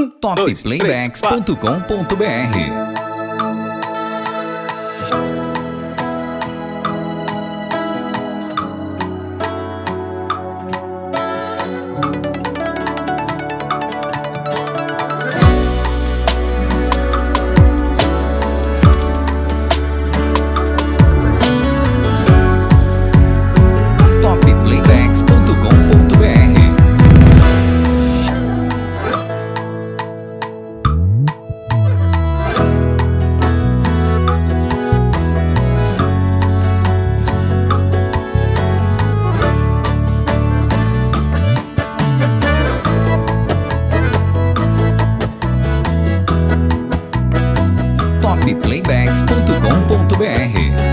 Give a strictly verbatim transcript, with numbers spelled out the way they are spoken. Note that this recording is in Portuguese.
Um, dois, três, quatro. top playbacks ponto com ponto br. top playbacks ponto com ponto br. top playbacks ponto com ponto br.